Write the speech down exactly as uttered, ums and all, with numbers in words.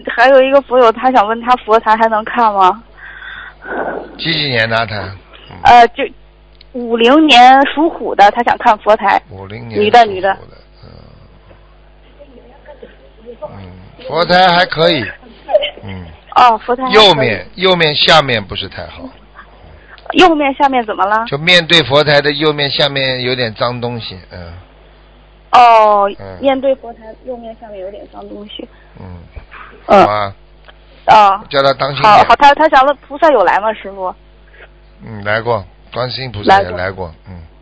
还有一个佛友，他想问他佛台还能看吗？ 几几年的他？ 嗯、呃，就五零年属虎的，他想看佛台。 五零年女的女的。 嗯，嗯，佛台还可以。嗯。 哦，佛台还可以。 右面右面下面不是太好。 右面下面怎么了？ 就面对佛台的右面下面有点脏东西，嗯。 哦， 嗯、 面对佛台右面下面有点脏东西。 嗯。 嗯。 好吧。 哦。 叫他当心点。 好，好，他他想问菩萨有来吗，师傅？ 嗯，来过，观世音菩萨也来过，嗯。